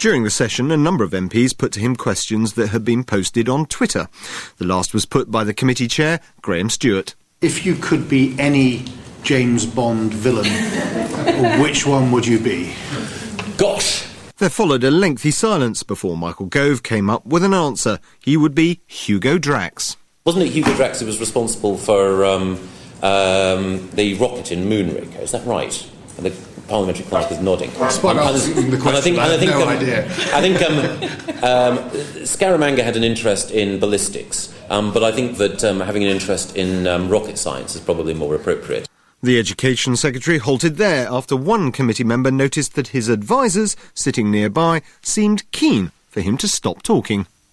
During the session, a number of MPs put to him questions that had been posted on Twitter. The last was put by the committee chair, Graham Stewart. If you could be any James Bond villain, which one would you be? Gosh! There followed a lengthy silence before Michael Gove came up with an answer. He would be Hugo Drax. Wasn't it Hugo Drax who was responsible for the rocket in Moonraker? Is that right? And the parliamentary clerk was nodding. Despite asking the question, I have no idea. I think Scaramanga had an interest in ballistics, but I think that having an interest in rocket science is probably more appropriate. The Education Secretary halted there after one committee member noticed that his advisers, sitting nearby, seemed keen for him to stop talking.